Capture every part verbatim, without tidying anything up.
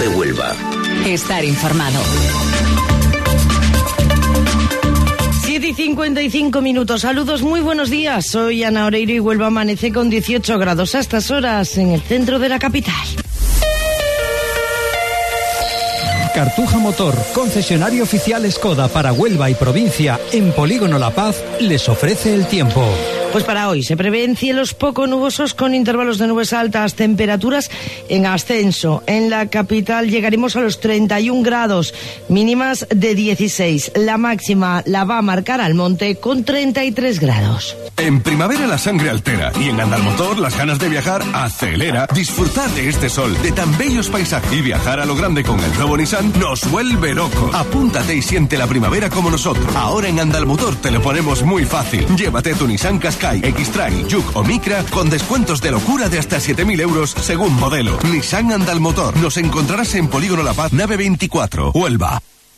Cope Huelva. Estar informado. siete y cincuenta y cinco minutos. Saludos, muy buenos días. Soy Ana Oreiro y Huelva amanece con dieciocho grados a estas horas en el centro de la capital. Cartuja Motor, concesionario oficial Skoda para Huelva y provincia en Polígono La Paz, les ofrece el tiempo. Pues para hoy se prevén cielos poco nubosos con intervalos de nubes altas, temperaturas en ascenso. En la capital llegaremos a los treinta y un grados, mínimas de dieciséis. La máxima la va a marcar Almonte con treinta y tres grados. En primavera la sangre altera y en Andalmotor las ganas de viajar acelera. Disfrutar de este sol, de tan bellos paisajes y viajar a lo grande con el nuevo Nissan nos vuelve locos. Apúntate y siente la primavera como nosotros. Ahora en Andalmotor te lo ponemos muy fácil. Llévate tu Nissan Qashqai, X-Trail, Juke o Micra con descuentos de locura de hasta siete mil euros según modelo. Nissan Andalmotor. Nos encontrarás en Polígono La Paz, nave veinticuatro, Huelva.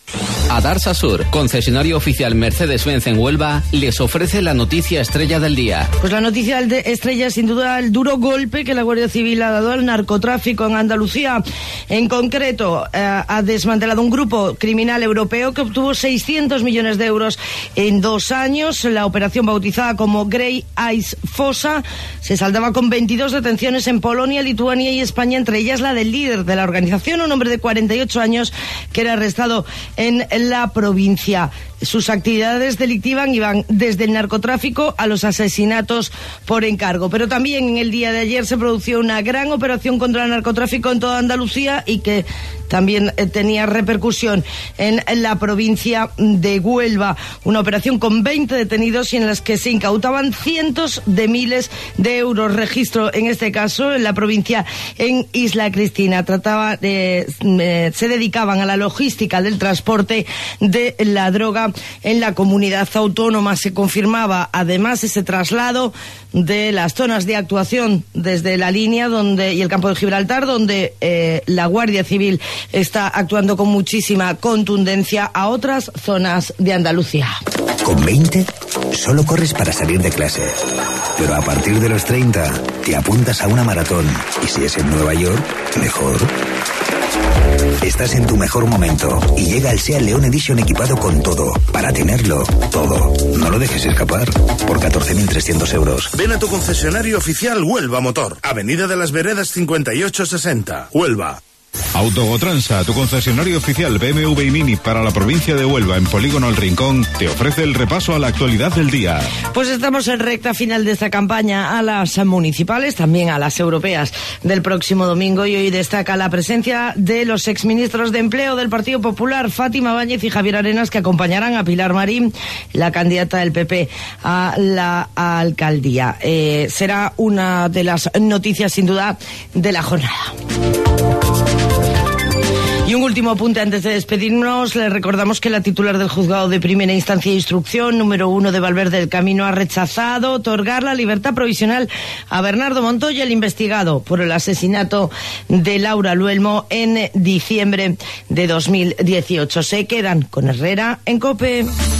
Adarsa Sur, concesionario oficial Mercedes-Benz en Huelva, les ofrece la noticia estrella del día. Pues la noticia estrella es sin duda el duro golpe que la Guardia Civil ha dado al narcotráfico en Andalucía. En concreto, eh, ha desmantelado un grupo criminal europeo que obtuvo seiscientos millones de euros en dos años. La operación, bautizada como Grey Ice Fossa, se saldaba con veintidós detenciones en Polonia, Lituania y España, entre ellas la del líder de la organización, un hombre de cuarenta y ocho años que era arrestado en la provincia. Sus actividades delictivas iban desde el narcotráfico a los asesinatos por encargo. Pero también en el día de ayer se produjo una gran operación contra el narcotráfico en toda Andalucía y que también eh, tenía repercusión en, en la provincia de Huelva. Una operación con veinte detenidos y en las que se incautaban cientos de miles de euros. Registro, en este caso, en la provincia en Isla Cristina. Trataba de, eh, se dedicaban a la logística del transporte de la droga en la comunidad autónoma. Se confirmaba además ese traslado de las zonas de actuación desde la línea donde y el campo de Gibraltar, donde eh, la Guardia Civil está actuando con muchísima contundencia, a otras zonas de Andalucía. Con veinte solo corres para salir de clase, pero a partir de los treinta te apuntas a una maratón y si es en Nueva York, mejor. Estás en tu mejor momento y llega el SEAT León Edition equipado con todo, para tenerlo todo. No lo dejes escapar por catorce mil trescientos euros. Ven a tu concesionario oficial Huelva Motor, Avenida de las Veredas cincuenta y ocho sesenta, Huelva. Autogotransa, tu concesionario oficial B M W y Mini para la provincia de Huelva en Polígono El Rincón, te ofrece el repaso a la actualidad del día. Pues estamos en recta final de esta campaña a las municipales, también a las europeas del próximo domingo, y hoy destaca la presencia de los exministros de Empleo del Partido Popular, Fátima Báñez y Javier Arenas, que acompañarán a Pilar Marín, la candidata del P P a la alcaldía. Eh, será una de las noticias, sin duda, de la jornada. Y un último apunte antes de despedirnos. Les recordamos que la titular del Juzgado de Primera Instancia e Instrucción número uno de Valverde del Camino ha rechazado otorgar la libertad provisional a Bernardo Montoya, el investigado por el asesinato de Laura Luelmo en diciembre de dos mil dieciocho. Se quedan con Herrera en COPE.